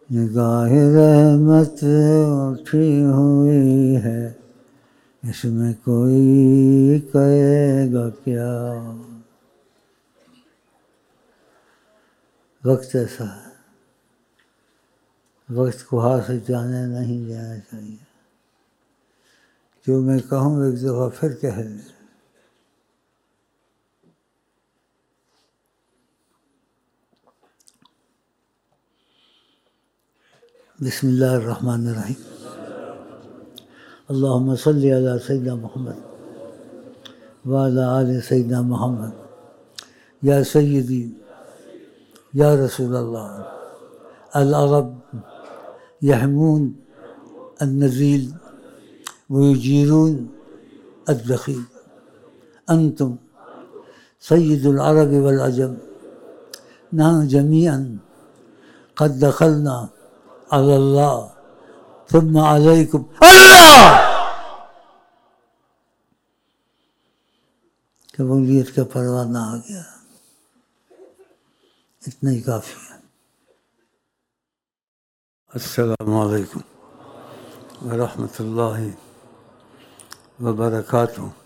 نگاہ رحمت اٹھی ہوئی ہے، اس میں کوئی کہے گا کیا؟ وقت ایسا ہے، وقت کو ہاتھ سے جانے نہیں دینا چاہیے۔ جو میں کہوں ایک دفعہ پھر کہہ دیں۔ بسم اللہ الرحمن الرحیم۔ اللہم صلی علی سیدنا محمد وعلی آل سیدنا محمد۔ یا سیدی یا رسول اللہ، العرب یحمون النزیل ویجیرون الدخیل، انتم سید العرب والعجم، نحن جمیعا قد دخلنا علی اللہ ثم علیکم اللہ۔ قبولیت کا پروانہ آ گیا، اتنا ہی کافی ہے۔ السلام علیکم ورحمۃ اللہ وبرکاتہ۔